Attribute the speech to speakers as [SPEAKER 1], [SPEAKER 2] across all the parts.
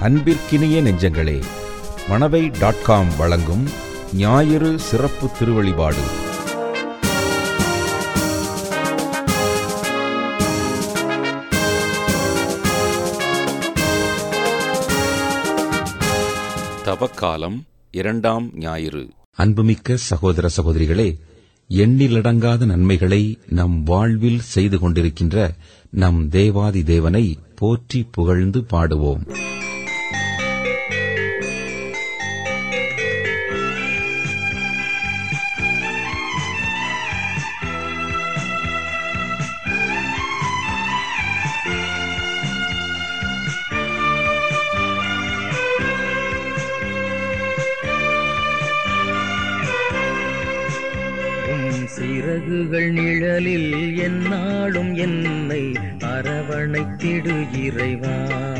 [SPEAKER 1] அன்பிற்கினிய நெஞ்சங்களே, மணவை.com வழங்கும் ஞாயிறு சிறப்பு திருவழிபாடு. தவக்காலம் 2ஆம் ஞாயிறு.
[SPEAKER 2] அன்புமிக்க சகோதர சகோதரிகளே, எண்ணிலடங்காத நன்மைகளை நம் வாழ்வில் செய்து கொண்டிருக்கின்ற நம் தேவாதி தேவனை போற்றி புகழ்ந்து பாடுவோம்.
[SPEAKER 3] சிறகுகள் நிழலில் எந்நாளும் என்னை அரவணைத்திடு இறைவா.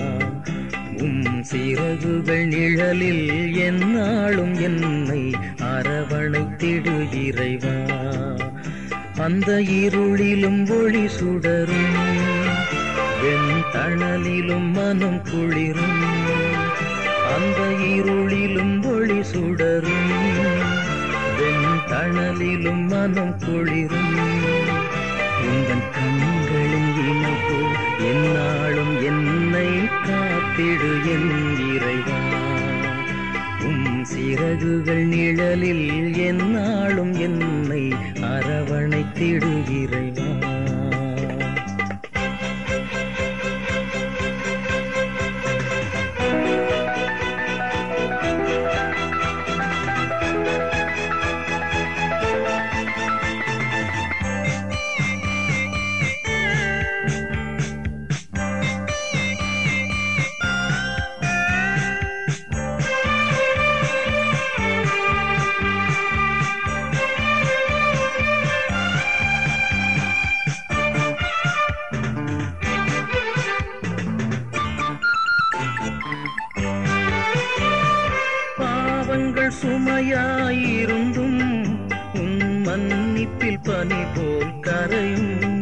[SPEAKER 3] சிறகுகள் நிழலில் எந்நாளும் என்னை அரவணைத்திடு இறைவா. அந்த இருளிலும் ஒளி சுடரும், வெண்தணலிலும் மனம் குளிரும். அந்த இருளிலும் ஒளி சுடரும், தணலிலும் மனம் குளிரும். உங்கள் கண்களின் இமைப்பு எந்நாளும் என்னை காத்திடு என் இறைவா. சிறகுகள் நிழலில் எந்நாளும் என்னை அரவணைத்திடு இறைவா. சுமையாயிருந்தும் உன் மன்னிப்பில் பனி போல் கரையும்.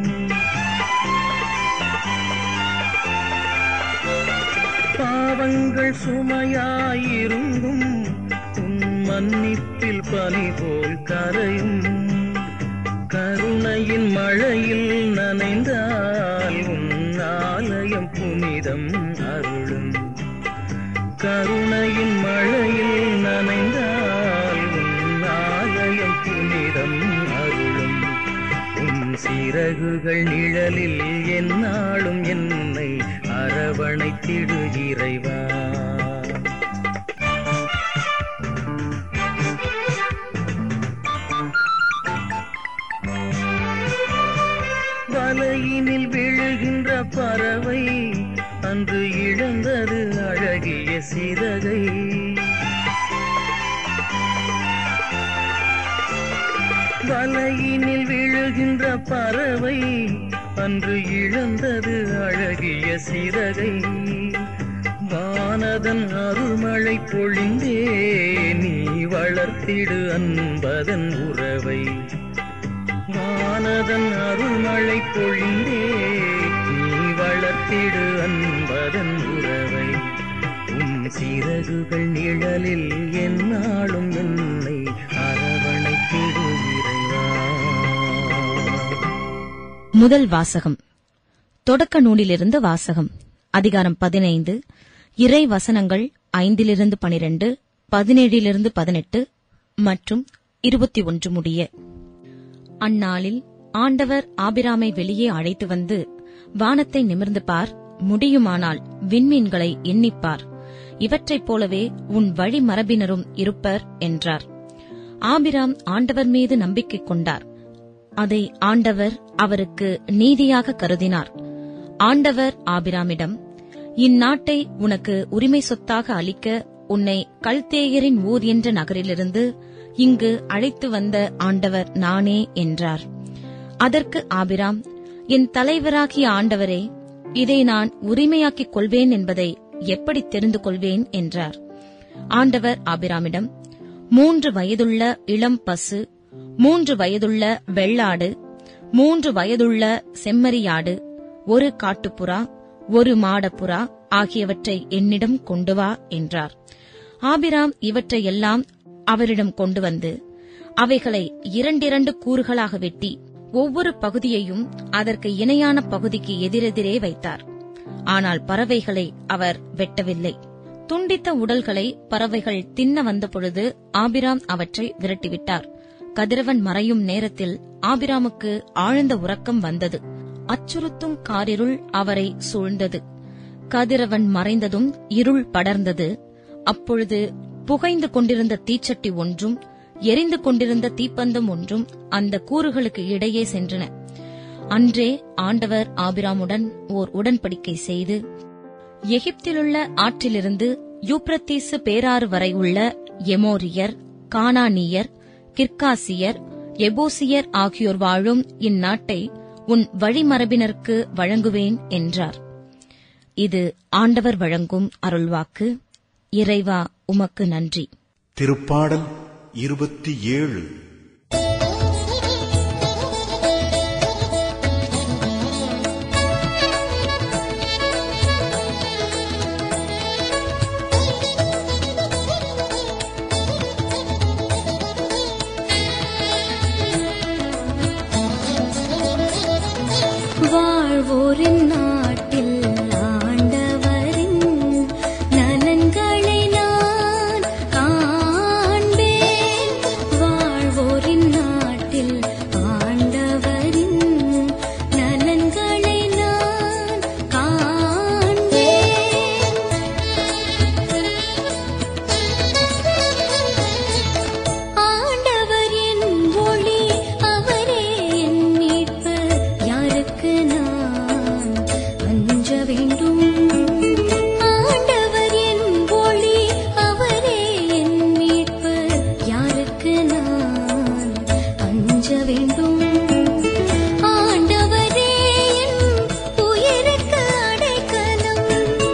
[SPEAKER 3] பாவங்கள் சுமையாயிருந்தும் உன் மன்னிப்பில் பனி போல் கரையும். கருணையின் மழையில் நனைந்தால் உன் ஆலயம் புனிதம் அருளும். கருணையின் மழையில் நனைந்தால் உன் ஆலயம் புனிதம் அருளும். சிறகுகள் நிழலில் எந்நாளும் என்னை அரவணைத்திடு இறைவா. வலையினில் விழுகின்ற பறவை அன்று இழந்தது அழகிய சிறகை. வலையினில் விழுகின்ற பறவை அன்று இழந்தது அழகிய சிறகை. வானதன் அருள்மழை பொழிந்தே நீ வளர்த்திடு அன்பதன் உறவை. வானதன் அருள்மழை பொழிந்தே நீ வளர்த்திடு அன்பதன் உறவை. சிறகுகள் நிழலில் எந்நாளும் என்னை அரவணைத்திடு இறைவா.
[SPEAKER 4] முதல் வாசகம். தொடக்க நூலிலிருந்து வாசகம். அதிகாரம் 15, இறை வசனங்கள் 5-12, 17-18 மற்றும் 21 முடிய. அந்நாளில் ஆண்டவர் ஆபிராமை வெளியே அழைத்து வந்து, வானத்தை நிமிர்ந்து பார், முடியுமானால் விண்மீன்களை எண்ணிப்பார், இவற்றைப் போலவே உன் வழிமரபினரும் இருப்பர் என்றார். ஆபிராம் ஆண்டவர் மீது நம்பிக்கை கொண்டார். அதை ஆண்டவர் அவருக்கு நீதியாக கருதினார். ஆண்டவர் ஆபிராமிடம், இந்நாட்டை உனக்கு உரிமை சொத்தாக அளிக்க உன்னை கல்தேயரின் ஊர் என்ற நகரிலிருந்து இங்கு அழைத்து வந்த ஆண்டவர் நானே என்றார். அதற்கு ஆபிராம், என் தலைவராகிய ஆண்டவரே, இதை நான் உரிமையாக்கிக் கொள்வேன் என்பதை எப்படி தெரிந்து கொள்வேன் என்றார். ஆண்டவர் ஆபிராமிடம், 3 வயதுள்ள இளம் பசு, 3 வயதுள்ள வெள்ளாடு, 3 வயதுள்ள செம்மறியாடு, 1 காட்டுப்புறா, 1 மாடப்புறா ஆகியவற்றை என்னிடம் கொண்டு வா என்றார். ஆபிராம் இவற்றையெல்லாம் அவரிடம் கொண்டு வந்து அவைகளை 2 கூறுகளாக வெட்டி ஒவ்வொரு பகுதியையும் அதற்கு இணையான பகுதிக்கு எதிரெதிரே வைத்தார். ஆனால் பறவைகளை அவர் வெட்டவில்லை. துண்டித்த உடல்களை பறவைகள் தின்ன வந்தபொழுது ஆபிராம் அவற்றை விரட்டிவிட்டார். கதிரவன் மறையும் நேரத்தில் ஆபிராமுக்கு ஆழ்ந்த உறக்கம் வந்தது. அச்சுறுத்தும் காரிருள் அவரை சூழ்ந்தது. கதிரவன் மறைந்ததும் இருள் படர்ந்தது. அப்பொழுது புகைந்து கொண்டிருந்த தீச்சட்டி ஒன்றும் எரிந்து கொண்டிருந்த தீப்பந்தம் ஒன்றும் அந்த கூறுகளுக்கு இடையே சென்றன. அன்றே ஆண்டவர் ஆபிராமுடன் ஓர் உடன்படிக்கை செய்து எகிப்திலுள்ள ஆற்றிலிருந்து யூப்ரத்தீசு பேராறு வரை உள்ள எமோரியர், கானானியர், கிர்காசியர், எபூசியர் ஆகியோர் வாழும் இந்நாட்டை உன் வழிமரபினருக்கு வழங்குவேன் என்றார். இது ஆண்டவர் வழங்கும் அருள்வாக்கு. இறைவா, உமக்கு நன்றி.
[SPEAKER 5] திருப்பாடல் 27.
[SPEAKER 6] வாழ்வோரின் நாட்டில் ஆண்டவரின் நலன்களை நான் காண்பேன். வாழ்வோரின் நாட்டில் ஆண்டவரின் நலன்களை நான் காண்பேன். ஆண்டவர் என் ஒளி, அவரே என் மீட்பர், யாருக்கு நான் அஞ்ச வேண்டும்? ஆண்டவர் என் ஒளி, அவரே என் மீட்பர், யாருக்கு நான் அஞ்ச வேண்டும்? ஆண்டவரே என் உயிருக்கு அடைக்கலம்.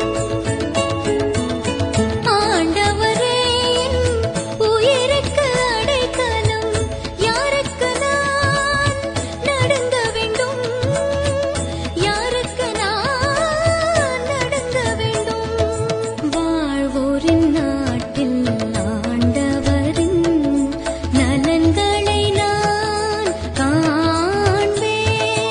[SPEAKER 6] ஆண்டவரே என் உயிருக்கு அடைக்கலம், யாருக்கு நான் நடுங்க வேண்டும்? யாருக்கு நான் நடுங்க வேண்டும்? வாழ்வோரின் நாட்டில் ஆண்டவரின் நலன்களை நான் காண்பேன்.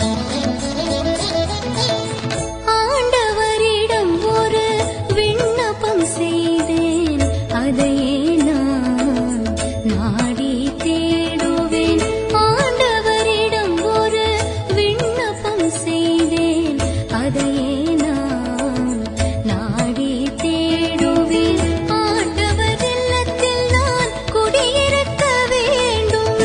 [SPEAKER 6] ஆண்டவரிடம் ஒரு விண்ணப்பம் செய்தேன், அதையே நான் நாடி தேடுவேன். ஆண்டவரிடம் ஒரு விண்ணப்பம் செய்தேன், அதையே நான் நாடி தேடுவேன். ஆண்டவர் இல்லத்தில் நான் குடியிருக்க வேண்டும்.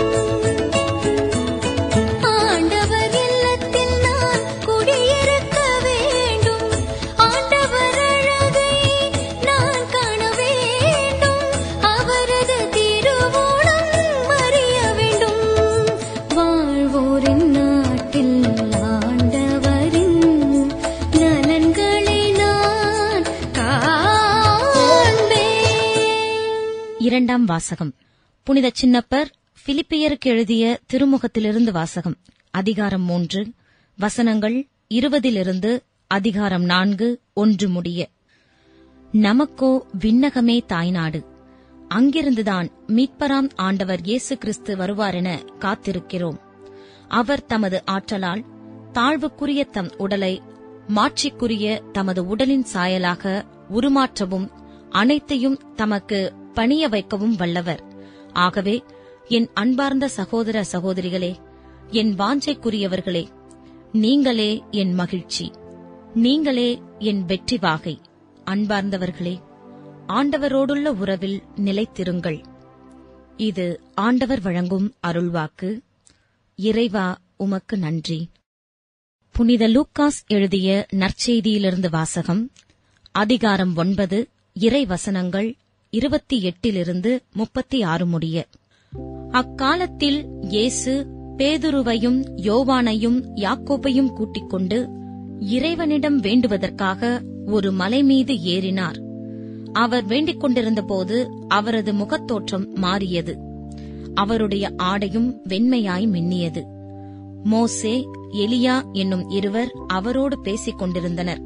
[SPEAKER 6] ஆண்டவர் இல்லத்தில் நான் குடியிருக்க வேண்டும். ஆண்டவர் அழகை நான் காண வேண்டும். அவரது திருவுளம் அறிய வேண்டும். வாழ்வோரின் நாட்டில் ஆண்டவரின் நலன்களை நான் காண்பேன்.
[SPEAKER 4] 2ஆம் வாசகம். புனித சின்னப்பர் பிலிப்பியருக்கு எழுதிய திருமுகத்திலிருந்து வாசகம். அதிகாரம் 3, வசனங்கள் 20 அதிகாரம் 4 1 முடிய. நமக்கோ விண்ணகமே தாய்நாடு. அங்கிருந்துதான் மீட்பராம் ஆண்டவர் இயேசு கிறிஸ்து வருவாரென காத்திருக்கிறோம். அவர் தமது ஆற்றலால் தாழ்வுக்குரிய தம் உடலை மாட்சிக்குரிய தமது உடலின் சாயலாக உருமாற்றவும் அனைத்தையும் தமக்கு பணிய வைக்கவும் வல்லவர். ஆகவே என் அன்பார்ந்த சகோதர சகோதரிகளே, என் வாஞ்சைக்குரியவர்களே, நீங்களே என் மகிழ்ச்சி, நீங்களே என் வெற்றி வாகை. அன்பார்ந்தவர்களே, ஆண்டவரோடுள்ள உறவில் நிலைத்திருங்கள். இது ஆண்டவர் வழங்கும் அருள்வாக்கு. இறைவா, உமக்கு நன்றி. புனித லூக்காஸ் எழுதிய நற்செய்தியிலிருந்து வாசகம். அதிகாரம் 9, இறை வசனங்கள் 28 36 முடிய. அக்காலத்தில் இயேசு பேதுருவையும் யோவானையும் யாக்கோபையும் கூட்டிக் கொண்டு இறைவனிடம் வேண்டுவதற்காக ஒரு மலை மீது ஏறினார். அவர் வேண்டிக் கொண்டிருந்தபோது அவரது முகத்தோற்றம் மாறியது. அவருடைய ஆடையும் வெண்மையாய் மின்னியது. மோசே, எலியா என்னும் இருவர் அவரோடு பேசிக் கொண்டிருந்தனர்.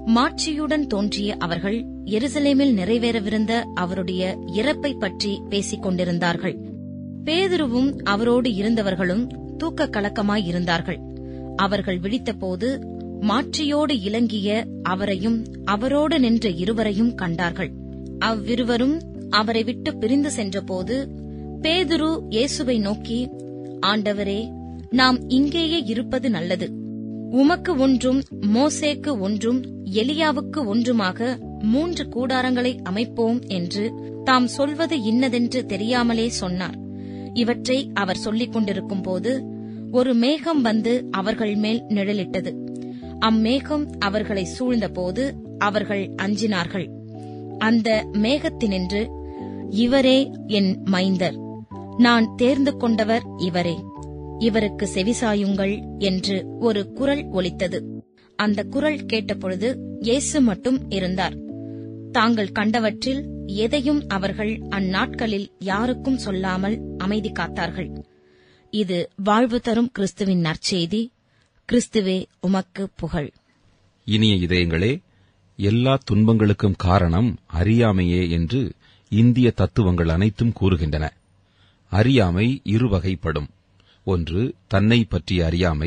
[SPEAKER 4] மாட்சியுடன் தோன்றிய அவர்கள் எருசலேமில் நிறைவேறவிருந்த அவருடைய இறப்பை பற்றி பேசிக் கொண்டிருந்தார்கள். பேதுருவும் அவரோடு இருந்தவர்களும் தூக்க கலக்கமாயிருந்தார்கள். அவர்கள் விழித்தபோது மாட்சியோடு இலங்கிய அவரையும் அவரோடு நின்ற இருவரையும் கண்டார்கள். அவ்விருவரும் அவரை விட்டு பிரிந்து சென்றபோது பேதுரு இயேசுவை நோக்கி, ஆண்டவரே, நாம் இங்கேயே இருப்பது நல்லது. உமக்கு ஒன்றும் மோசேக்கு ஒன்றும் எலியாவுக்கு ஒன்றுமாக 3 கூடாரங்களை அமைப்போம் என்று தாம் சொல்வது இன்னதென்று தெரியாமலே சொன்னார். இவற்றை அவர் சொல்லிக் கொண்டிருக்கும் போது ஒரு மேகம் வந்து அவர்கள் மேல் நிழலிட்டது. அம்மேகம் அவர்களை சூழ்ந்தபோது அவர்கள் அஞ்சினார்கள். அந்த மேகத்தினின்று, இவரே என் மைந்தர், நான் தேர்ந்து கொண்டவர் இவரே, இவருக்கு செவிசாயுங்கள் என்று ஒரு குரல் ஒலித்தது. அந்த குரல் கேட்டபொழுது இயேசு மட்டும் இருந்தார். தாங்கள் கண்டவற்றில் எதையும் அவர்கள் அந்நாட்களில் யாருக்கும் சொல்லாமல் அமைதி காத்தார்கள். இது வாழ்வு தரும் கிறிஸ்துவின் நற்செய்தி. கிறிஸ்துவே உமக்கு புகழ்.
[SPEAKER 2] இனிய இதயங்களே, எல்லா துன்பங்களுக்கும் காரணம் அறியாமையே என்று இந்திய தத்துவங்கள் அனைத்தும் கூறுகின்றன. அறியாமை இருவகைப்படும். 1, தன்னை பற்றிய அறியாமை.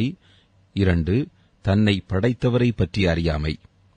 [SPEAKER 2] 2, தன்னை படைத்தவரை பற்றிய அறியாமை.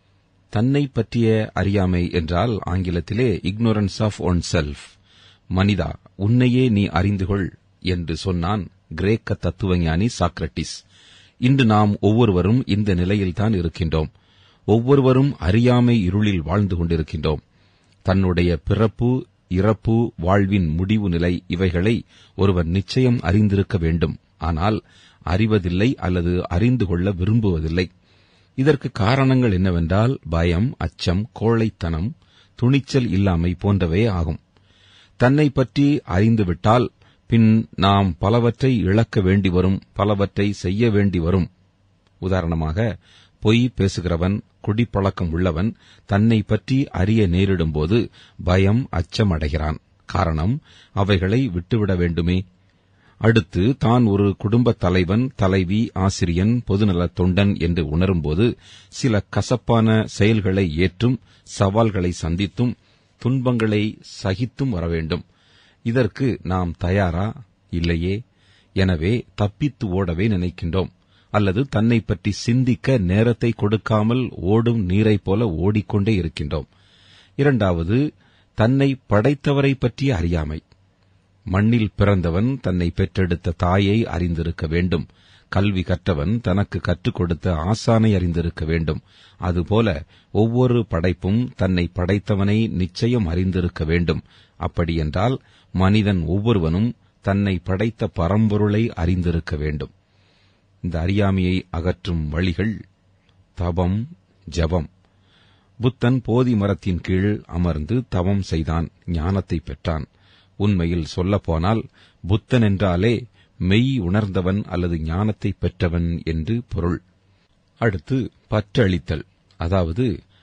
[SPEAKER 2] தன்னை பற்றிய அறியாமை என்றால் ஆங்கிலத்திலே இக்னோரன்ஸ் ஆஃப் ஒன் செல்ஃப். மனிதா, உன்னையே நீ அறிந்துகொள் என்று சொன்னான் கிரேக்க தத்துவஞானி சாக்ரட்டிஸ். இன்று நாம் ஒவ்வொருவரும் இந்த நிலையில்தான் இருக்கின்றோம். ஒவ்வொருவரும் அறியாமை இருளில் வாழ்ந்து கொண்டிருக்கின்றோம். தன்னுடைய பிறப்பு, இறப்பு, வாழ்வின் முடிவு நிலை இவைகளை ஒருவர் நிச்சயம் அறிந்திருக்க வேண்டும். ஆனால் அறிவதில்லை அல்லது அறிந்து கொள்ள விரும்புவதில்லை. இதற்கு காரணங்கள் என்னவென்றால் பயம், அச்சம், கோழைத்தனம், துணிச்சல் இல்லாமை போன்றவே ஆகும். தன்னை பற்றி அறிந்துவிட்டால் பின் நாம் பலவற்றை இழக்க வேண்டி வரும், பலவற்றை செய்ய வேண்டி வரும். உதாரணமாக, பொய் பேசுகிறவன், குடிப்பழக்கம் உள்ளவன் தன்னை பற்றி அறிய நேரிடும்போது பயம், அச்சம் அடைகிறான். காரணம், அவைகளை விட்டுவிட வேண்டுமே. அடுத்து, தான் ஒரு குடும்பத் தலைவன், தலைவி, ஆசிரியன், பொதுநலத் தொண்டன் என்று உணரும்போது சில கசப்பான செயல்களை ஏற்றும், சவால்களை சந்தித்தும், துன்பங்களை சகித்தும் வர வேண்டும். இதற்கு நாம் தயாரா? இல்லையே. எனவே தப்பித்து ஓடவே நினைக்கின்றோம், அல்லது தன்னை பற்றி சிந்திக்க நேரத்தை கொடுக்காமல் ஓடும் நீரைப் போல ஓடிக்கொண்டே இருக்கின்றோம். 2வது, தன்னை படைத்தவரை பற்றிய அறியாமை. மண்ணில் பிறந்தவன் தன்னை பெற்றெடுத்த தாயை அறிந்திருக்க வேண்டும். கல்வி கற்றவன் தனக்கு கற்றுக் கொடுத்த ஆசானை அறிந்திருக்க வேண்டும். அதுபோல ஒவ்வொரு படைப்பும் தன்னை படைத்தவனை நிச்சயம் அறிந்திருக்க வேண்டும். அப்படியென்றால் மனிதன் ஒவ்வொருவனும் தன்னை படைத்த பரம்பொருளை அறிந்திருக்க வேண்டும். இந்த அறியாமையை அகற்றும் வழிகள் தவம், ஜபம். புத்தன் போதி மரத்தின் கீழ் அமர்ந்து தவம் செய்தான், ஞானத்தை பெற்றான். உண்மையில் சொல்லப்போனால் புத்தன் என்றாலே மெய் உணர்ந்தவன் அல்லது ஞானத்தை பெற்றவன் என்று பொருள். அடுத்து பற்றளித்தல், அதாவது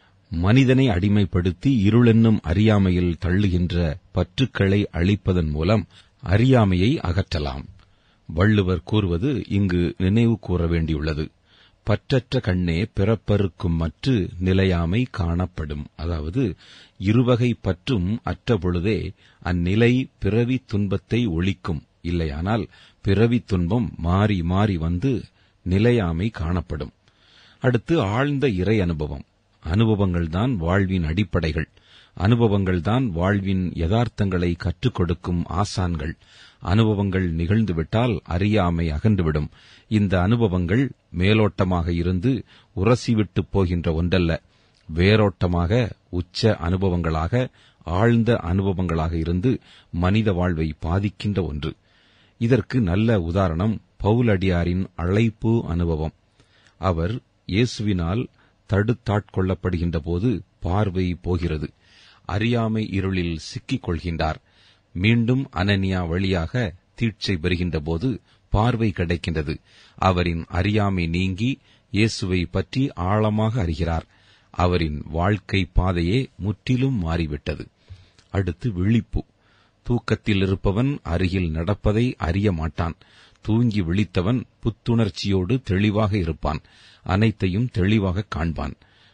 [SPEAKER 2] மனிதனை அடிமைப்படுத்தி இருளென்னும் அறியாமையில் தள்ளுகின்ற பற்றுக்களை அழிப்பதன் மூலம் அறியாமையை அகற்றலாம். வள்ளுவர் கூறுவது இங்கு நினைவு கூற வேண்டியுள்ளது. பற்றற்ற கண்ணே பிறப்பறுக்கும் மற்று நிலையாமை காணப்படும். அதாவது இருவகை பற்றும் அற்ற பொழுதே அந்நிலை பிறவி துன்பத்தை ஒழிக்கும். இல்லையானால் பிறவி துன்பம் மாறி மாறி வந்து நிலையாமை காணப்படும். அடுத்து ஆழ்ந்த இறை அனுபவம். அனுபவங்கள்தான் வாழ்வின் அடிப்படைகள். அனுபவங்கள்தான் வாழ்வின் யதார்த்தங்களை கற்றுக் கொடுக்கும் ஆசான்கள். அனுபவங்கள் நிகழ்ந்துவிட்டால் அறியாமை அகன்றுவிடும். இந்த அனுபவங்கள் மேலோட்டமாக இருந்து உரசிவிட்டுப் போகின்ற ஒன்றல்ல, வேரோட்டமாக உச்ச அனுபவங்களாக, ஆழ்ந்த அனுபவங்களாக இருந்து மனித வாழ்வை பாதிக்கின்ற ஒன்று. இதற்கு நல்ல உதாரணம் பவுலடியாரின் அழைப்பு அனுபவம். அவர் இயேசுவினால் தடுத்தாட்கொள்ளப்படுகின்ற போது பார்வை போகிறது. அறியாமை இருளில் சிக்கிக் கொள்கின்றார். மீண்டும் அனனியா வழியாக தீட்சை பெறுகின்ற போது பார்வை கிடைக்கின்றது. அவரின் அறியாமை நீங்கி இயேசுவை பற்றி ஆழமாக அறிகிறார். அவரின் வாழ்க்கை பாதையே முற்றிலும் மாறிவிட்டது. அடுத்து விழிப்பு. தூக்கத்தில் இருப்பவன் அருகில் நடப்பதை அறிய மாட்டான். தூங்கி விழித்தவன் புத்துணர்ச்சியோடு தெளிவாக இருப்பான். அனைத்தையும் தெளிவாக காண்பான்.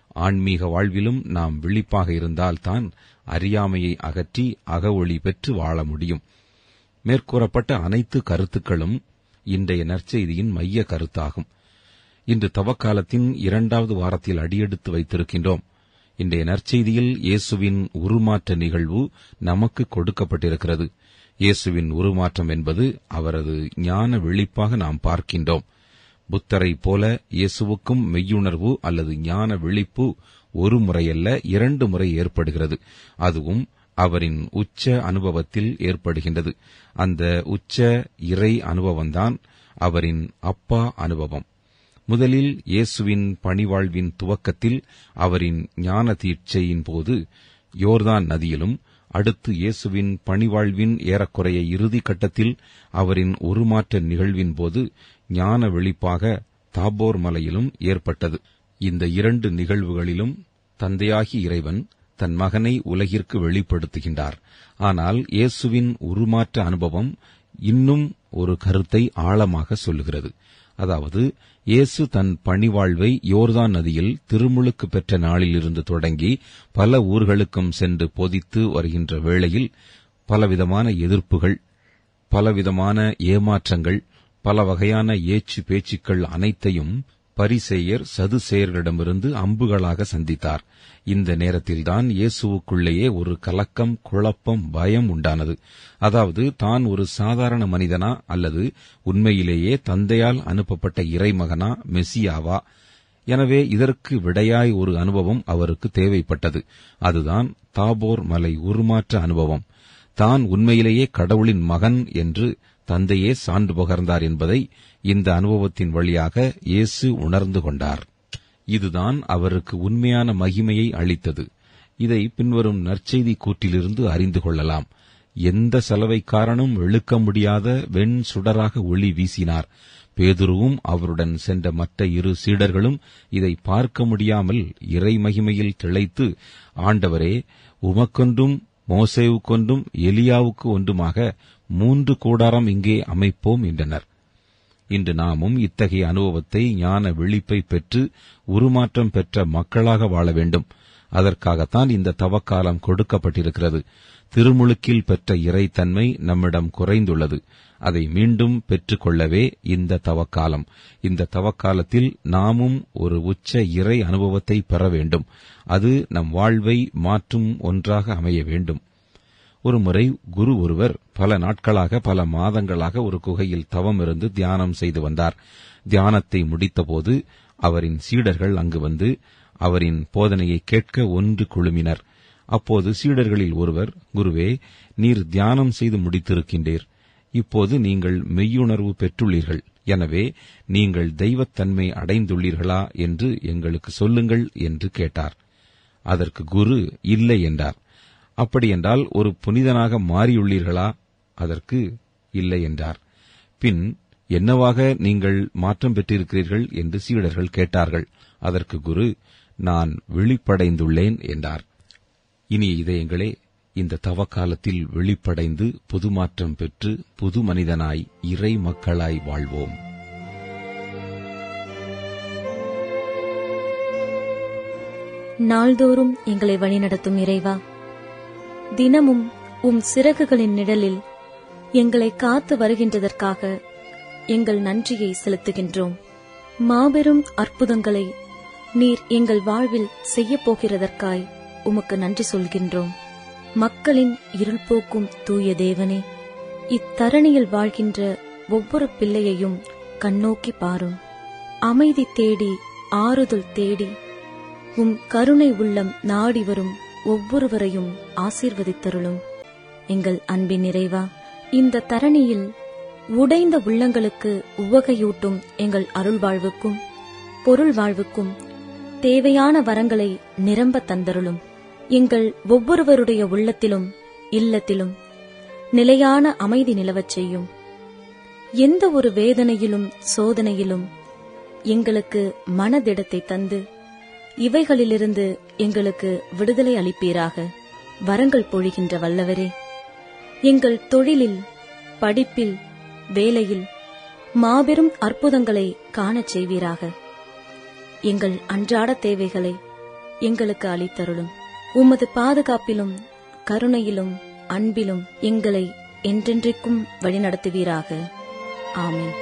[SPEAKER 2] ஆன்மீக வாழ்விலும் நாம் விழிப்பாக இருந்தால்தான் அறியாமையை அகற்றி அகவொளி பெற்று வாழ முடியும். மேற்கூறப்பட்ட அனைத்து கருத்துக்களும் இன்றைய நற்செய்தியின் மைய கருத்தாகும். இன்று தவக்காலத்தின் 2வது வாரத்தில் அடியெடுத்து வைத்திருக்கின்றோம். இன்றைய நற்செய்தியில் இயேசுவின் உருமாற்ற நிகழ்வு நமக்கு கொடுக்கப்பட்டிருக்கிறது. இயேசுவின் உருமாற்றம் என்பது அவரது ஞான விழிப்பாக நாம் பார்க்கின்றோம். புத்தரைப் போல இயேசுவுக்கும் மெய்யுணர்வு அல்லது ஞான விழிப்பு ஒரு முறையல்ல 2 முறை ஏற்படுகிறது. அதுவும் அவரின் உச்ச அனுபவத்தில் ஏற்படுகின்றது. அந்த உச்ச இறை அனுபவம்தான் அவரின் அப்பா அனுபவம். முதலில் இயேசுவின் பணிவாழ்வின் துவக்கத்தில் அவரின் ஞான தீட்சையின் போது யோர்தான் நதியிலும், அடுத்து இயேசுவின் பணிவாழ்வின் ஏறக்குறைய இறுதி கட்டத்தில் அவரின் உருமாற்ற நிகழ்வின் போது ஞான விழிப்பாக தாபோர் மலையிலும் ஏற்பட்டது. இந்த 2 நிகழ்வுகளிலும் தந்தையாகி இறைவன் தன் மகனை உலகிற்கு வெளிப்படுத்துகின்றார். ஆனால் இயேசுவின் உருமாற்ற அனுபவம் இன்னும் ஒரு கருத்தை ஆழமாக சொல்லுகிறது. அதாவது இயேசு தன் பணிவாழ்வை யோர்தான் நதியில் திருமுழுக்கு பெற்ற நாளிலிருந்து தொடங்கி பல ஊர்களுக்கும் சென்று போதித்து வருகின்ற வேளையில் பலவிதமான எதிர்ப்புகள், பலவிதமான ஏமாற்றங்கள், பல வகையான ஏச்சு பேச்சுக்கள் அனைத்தையும் பரிசேயர் சதுசேயர்களிடமிருந்து அம்புகளாக சந்தித்தார். இந்த நேரத்தில்தான் இயேசுவுக்குள்ளேயே ஒரு கலக்கம், குழப்பம், பயம் உண்டானது. அதாவது தான் ஒரு சாதாரண மனிதனா அல்லது உண்மையிலேயே தந்தையால் அனுப்பப்பட்ட இறைமகனா, மெசியாவா? எனவே இதற்கு விடையாய் ஒரு அனுபவம் அவருக்கு தேவைப்பட்டது. அதுதான் தாபோர் மலை உருமாற்ற அனுபவம். தான் உண்மையிலேயே கடவுளின் மகன் என்று தந்தையே சான்று பகர்ந்தார் என்பதை இந்த அனுபவத்தின் வழியாக இயேசு உணர்ந்து கொண்டார். இதுதான் அவருக்கு உண்மையான மகிமையை அளித்தது. இதை பின்வரும் நற்செய்தி கூற்றிலிருந்து அறிந்து கொள்ளலாம். எந்த சலவைக்காரனும் வெளுக்க முடியாத வெண் சுடராக ஒளி வீசினார். பேதுருவும் அவருடன் சென்ற மற்ற 2 சீடர்களும் இதை பார்க்க முடியாமல் இறை மகிமையில் திளைத்து, ஆண்டவரே, உமக்கொன்றும் மோசேவுக்கொன்றும் எலியாவுக்கு ஒன்றுமாக 3 கூடாரம் இங்கே அமைப்போம் என்றனர். இன்று நாமும் இத்தகைய அனுபவத்தை, ஞான விழிப்பை பெற்று உருமாற்றம் பெற்ற மக்களாக வாழ வேண்டும். அதற்காகத்தான் இந்த தவக்காலம் கொடுக்கப்பட்டிருக்கிறது. திருமுழுக்கில் பெற்ற இறைத்தன்மை நம்மிடம் குறைந்துள்ளது. அதை மீண்டும் பெற்றுக் கொள்ளவே இந்த தவக்காலம். இந்த தவக்காலத்தில் நாமும் ஒரு உச்ச இறை அனுபவத்தை பெற வேண்டும். அது நம் வாழ்வை மாற்றும் ஒன்றாக அமைய வேண்டும். ஒருமுறை குரு ஒருவர் பல நாட்களாக, பல மாதங்களாக ஒரு குகையில் தவம் இருந்து தியானம் செய்து வந்தார். தியானத்தை முடித்தபோது அவரின் சீடர்கள் அங்கு வந்து அவரின் போதனையை கேட்க ஒன்று குழுமினர். அப்போது சீடர்களில் ஒருவர், குருவே, நீர் தியானம் செய்து முடித்திருக்கின்றீர். இப்போது நீங்கள் மெய்யுணர்வு பெற்றுள்ளீர்கள். எனவே நீங்கள் தெய்வத்தன்மை அடைந்துள்ளீர்களா என்று எங்களுக்கு சொல்லுங்கள் என்று கேட்டார். அதற்கு குரு இல்லை என்றார். அப்படியென்றால் ஒரு புனிதனாக மாறியுள்ளீர்களா? அதற்கு இல்லை என்றார். பின் என்னவாக நீங்கள் மாற்றம் பெற்றிருக்கிறீர்கள் என்று சீடர்கள் கேட்டார்கள். அதற்கு குரு, நான் விழிப்படைந்துள்ளேன் என்றார். இனிய இதயங்களே, இந்த தவக்காலத்தில் விழிப்படைந்து புதுமாற்றம் பெற்று புது மனிதனாய் இறை மக்களாய் வாழ்வோம்.
[SPEAKER 4] நாள்தோறும் எங்களை வழிநடத்தும் இறைவா, தினமும் உம் சிறகுகளின் நிழலில் எங்களை காத்து வருகின்றதற்காக எங்கள் நன்றியை செலுத்துகின்றோம். மாபெரும் அற்புதங்களை நீர் எங்கள் வாழ்வில் செய்யப் போகிறதற்காய் உமக்கு நன்றி சொல்கின்றோம். மக்களின் இருள் போக்கும் தூய தேவனே, இத்தரணியில் வாழ்கின்ற ஒவ்வொரு பிள்ளையையும் கண்ணோக்கி பாரும். அமைதி தேடி, ஆறுதல் தேடி, உம் கருணை உள்ளம் நாடி வரும் ஒவ்வொருவரையும் ஆசீர்வதித்தருளும். எங்கள் அன்பின் நிறைவா, இந்த தரணியில் உடைந்த உள்ளங்களுக்கு உவகையூட்டும் எங்கள் அருள் வாழ்வுக்கும் பொருள் வாழ்வுக்கும் தேவையான வரங்களை நிரம்ப தந்தருளும். எங்கள் ஒவ்வொருவருடைய உள்ளத்திலும் இல்லத்திலும் நிலையான அமைதி நிலவச் செய்யும். எந்த ஒரு வேதனையிலும் சோதனையிலும் எங்களுக்கு மனதிடத்தை தந்து இவைகளிலிருந்து எங்களுக்கு விடுதலை அளிப்பீராக. வரங்கள் பொழிகின்ற வல்லவரே, எங்கள் தொழிலில், படிப்பில், வேலையில் மாபெரும் அற்புதங்களை காணச் செய்வீராக. எங்கள் அன்றாட தேவைகளை எங்களுக்கு அளித்தருளும். உமது பாதுகாப்பிலும் கருணையிலும் அன்பிலும் எங்களை என்றென்றைக்கும் வழிநடத்துவீராக. ஆமென்.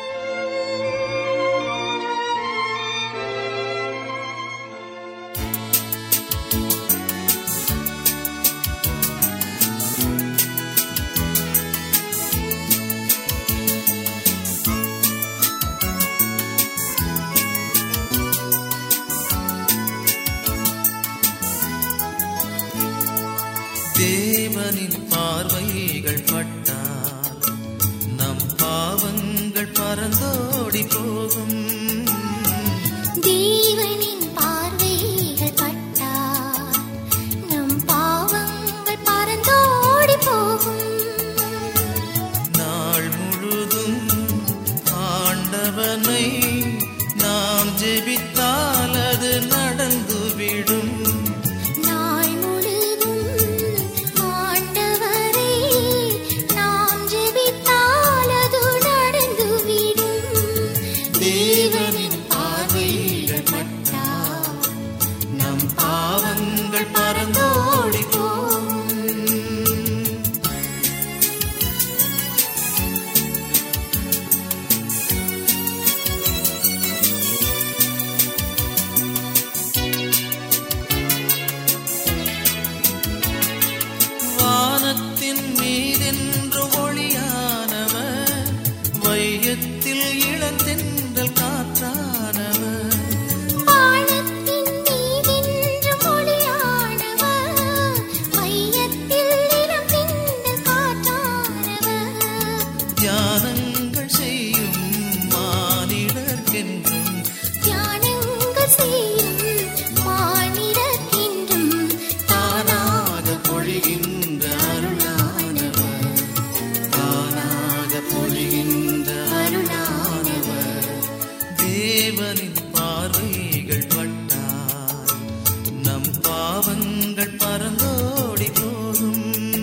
[SPEAKER 7] தேவனின் பார்வைகள் பட்டால் நம் பாவங்கள் பறந்தோடி போகும்.
[SPEAKER 6] தேவனின் பார்வைகள் பட்டால் நம் பாவங்கள் பறந்தோடி போகும்.
[SPEAKER 7] நாள் முழுதும் ஆண்டவனை நாம் ஜெபித்தால் அது நடந்துவிடும். பறந்தோடி போகும். வானத்தின் மீதென்று ஒளியானவர், வையத்தில் இளந்தென்றல் காற்றானவர். தியானங்கள் செய்யும் மானிடர்க்கென்றும்,
[SPEAKER 6] தியானங்கள் செய்யும் மானிடர்க்கென்றும்
[SPEAKER 7] தானாக பொழிகின்ற அருளானவர், தானாக பொழிகின்ற அருளானவர். தேவனின் பார்வைகள் பட்டால் நம் பாவங்கள் பறந்தோடி போகும்.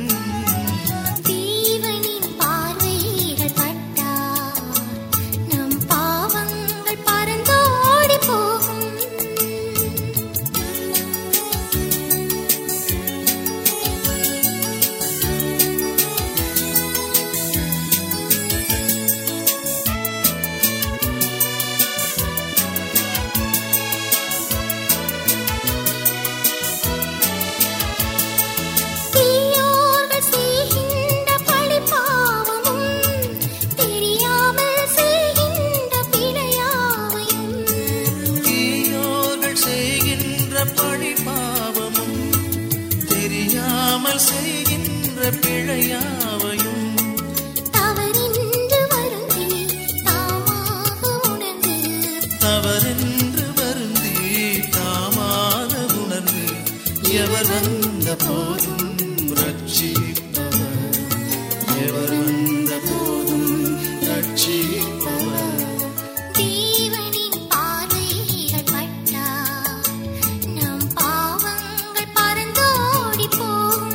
[SPEAKER 7] செய்கின்ற பிழையாவையும்
[SPEAKER 6] தவறென்று வருந்தி தாமாக உணர்ந்து,
[SPEAKER 7] தவறென்று வருந்தி தாமாக உணர்ந்து, எவர் வந்த போதும் ரட்சிப்பவர், எவர் வந்த போதும் ரட்சிப்பவர்.
[SPEAKER 6] தேவனின் பார்வைகள் பட்டால் நம் பாவங்கள் பறந்தோடி போகும்.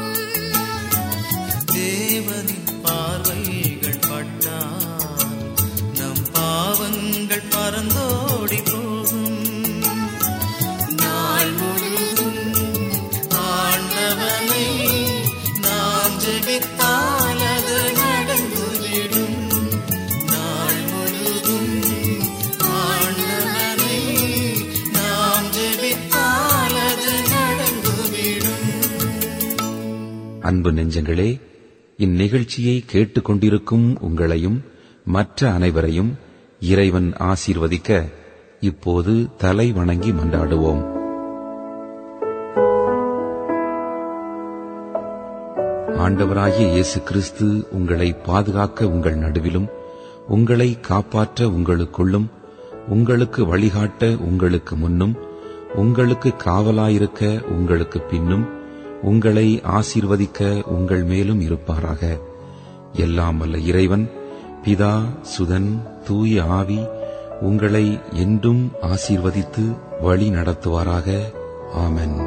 [SPEAKER 7] தேவனின் பார்வைகள் பட்டால் நம் பாவங்கள் பறந்தோடி போகும். நாள் முழுதும் ஆண்டவனை நாம் ஜெபித்தால் அது நடந்துவிடும். நாள் முழுதும் ஆண்டவனை நாம் ஜெபித்தால் அது நடந்துவிடும்.
[SPEAKER 2] அன்பு நெஞ்சங்களே, இந்நிகழ்ச்சியை கேட்டுக்கொண்டிருக்கும் உங்களையும் மற்ற அனைவரையும் இறைவன் ஆசீர்வதிக்க இப்போது தலை வணங்கி மன்றாடுவோம். ஆண்டவராகிய இயேசு கிறிஸ்து உங்களை பாதுகாக்க உங்கள் நடுவிலும், உங்களை காப்பாற்ற உங்களுக்குள்ளும், உங்களுக்கு வழிகாட்ட உங்களுக்கு முன்னும், உங்களுக்கு காவலாயிருக்க உங்களுக்கு பின்னும், உங்களை ஆசீர்வதிக்க உங்கள் மேலும் இருப்பாராக. எல்லாம் வல்ல இறைவன் பிதா, சுதன், தூய ஆவி உங்களை என்றும் ஆசீர்வதித்து வழி நடத்துவாராக. ஆமென்.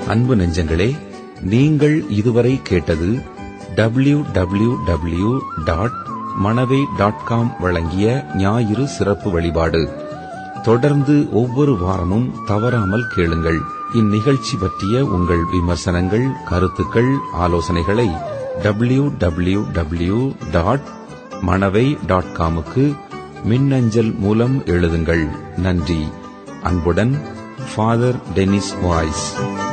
[SPEAKER 2] அன்பு நெஞ்சங்களே, நீங்கள் இதுவரை கேட்டது www.manavai.com வழங்கிய ஞாயிறு சிறப்பு வழிபாடு. தொடர்ந்து ஒவ்வொரு வாரமும் தவறாமல் கேளுங்கள். இந்நிகழ்ச்சி பற்றிய உங்கள் விமர்சனங்கள், கருத்துக்கள், ஆலோசனைகளை www.manavai.com மின்னஞ்சல் மூலம் எழுதுங்கள். நன்றி. அன்புடன் ஃபாதர் டெனிஸ் வாய்ஸ்.